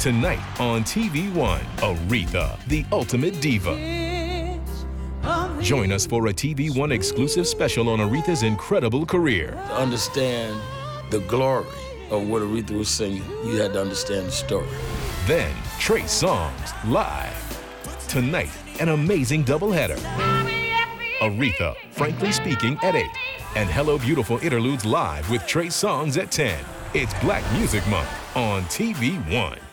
Tonight on TV One, Aretha, the ultimate diva. Join us for a TV One exclusive special on Aretha's incredible career. To understand the glory of what Aretha was singing, you had to understand the story. Then, Trey Songz, live. Tonight, an amazing doubleheader. Aretha, Frankly Speaking at 8. And Hello Beautiful Interludes live with Trey Songz at 10. It's Black Music Month on TV One.